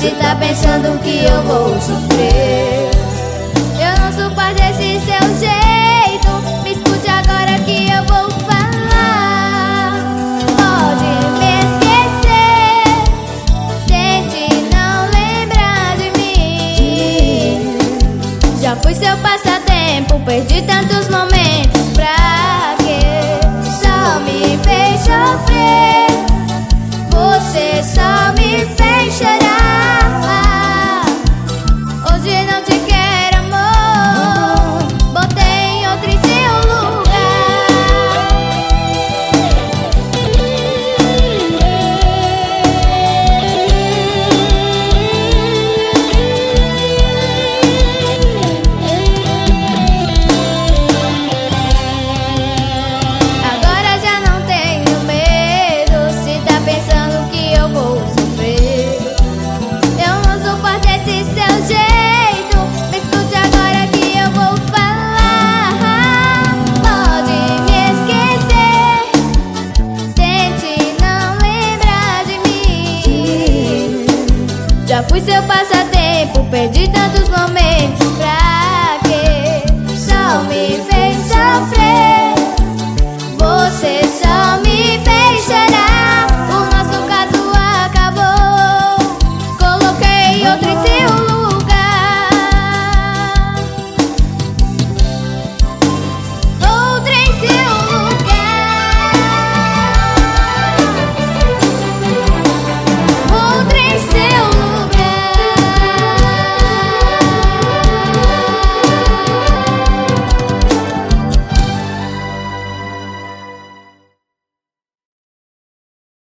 se tá pensando que eu vou sofrer. Eu não suporto desse seu jeito. Me escute agora que eu vou falar. Pode me esquecer, tente não lembrar de mim. Já fui seu passatempo, perdi tantos momentos. Pra quê? Só me fez sofrer. Você só me fez chorar. Hoje não te quero, amor. Botei outro em seu Agora já não tenho medo. Se tá pensando que eu vou sofrer, eu não suporto esse seu jeito. Me escute agora que eu vou falar. Pode me esquecer, tente não lembrar de mim. Já fui seu passatempo, perdi tantos momentos.